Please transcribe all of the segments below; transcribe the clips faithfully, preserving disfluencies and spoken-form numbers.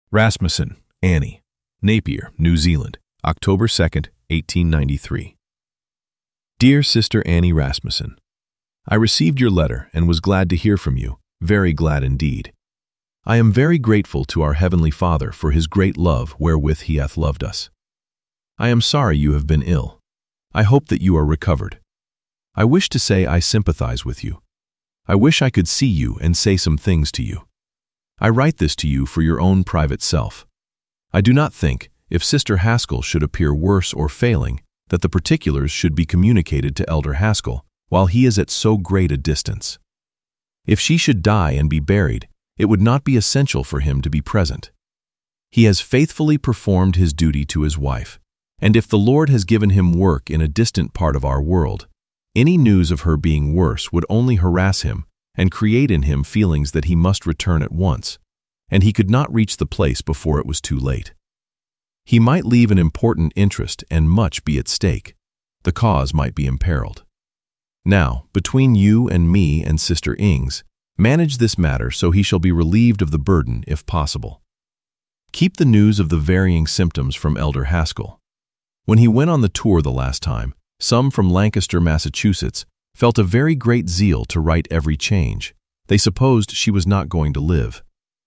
Rasmussen, Annie, Napier, New Zealand, October second, eighteen ninety-three. Dear Sister Annie Rasmussen, I received your letter and was glad to hear from you, very glad indeed. I am very grateful to our Heavenly Father for His great love wherewith He hath loved us. I am sorry you have been ill. I hope that you are recovered. I wish to say I sympathize with you. I wish I could see you and say some things to you. I write this to you for your own private self. I do not think, if Sister Haskell should appear worse or failing, that the particulars should be communicated to Elder Haskell while he is at so great a distance. If she should die and be buried, it would not be essential for him to be present. He has faithfully performed his duty to his wife, and if the Lord has given him work in a distant part of our world, any news of her being worse would only harass him and create in him feelings that he must return at once, and he could not reach the place before it was too late. He might leave an important interest and much be at stake. The cause might be imperiled. Now, between you and me and Sister Ings, manage this matter so he shall be relieved of the burden if possible. Keep the news of the varying symptoms from Elder Haskell. When he went on the tour the last time, some from Lancaster, Massachusetts, felt a very great zeal to write every change. They supposed she was not going to live.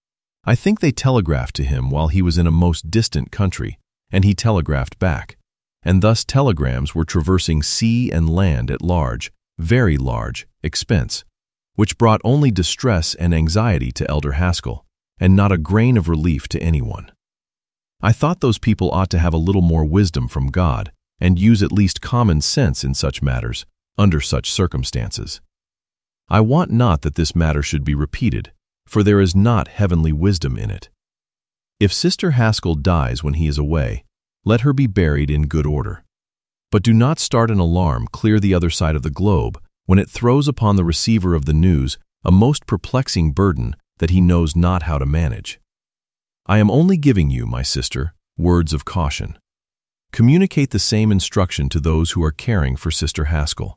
I think they telegraphed to him while he was in a most distant country, and he telegraphed back, and thus telegrams were traversing sea and land at large, very large, expense, which brought only distress and anxiety to Elder Haskell, and not a grain of relief to anyone. I thought those people ought to have a little more wisdom from God and use at least common sense in such matters, under such circumstances. I want not that this matter should be repeated, for there is not heavenly wisdom in it. If Sister Haskell dies when he is away, let her be buried in good order. But do not start an alarm clear the other side of the globe when it throws upon the receiver of the news a most perplexing burden that he knows not how to manage. I am only giving you, my sister, words of caution. Communicate the same instruction to those who are caring for Sister Haskell.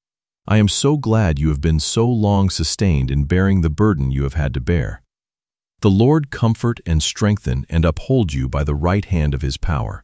I am so glad you have been so long sustained in bearing the burden you have had to bear. The Lord comfort and strengthen and uphold you by the right hand of His power.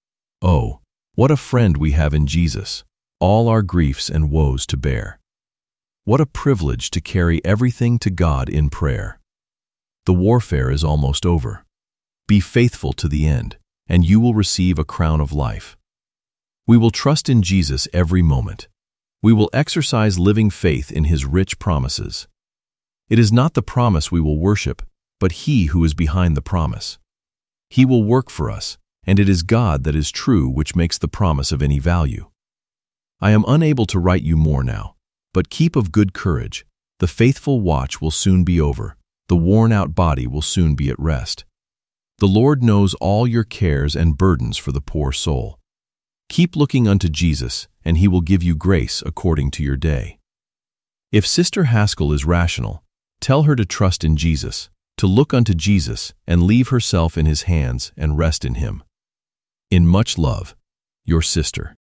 Oh, what a friend we have in Jesus, all our griefs and woes to bear. What a privilege to carry everything to God in prayer. The warfare is almost over. Be faithful to the end, and you will receive a crown of life. We will trust in Jesus every moment. We will exercise living faith in His rich promises. It is not the promise we will worship, but He who is behind the promise. He will work for us, and it is God that is true which makes the promise of any value. I am unable to write you more now, but keep of good courage. The faithful watch will soon be over. The worn-out body will soon be at rest. The Lord knows all your cares and burdens for the poor soul. Keep looking unto Jesus, and He will give you grace according to your day. If Sister Haskell is rational, tell her to trust in Jesus, to look unto Jesus and leave herself in His hands and rest in Him. In much love, your sister.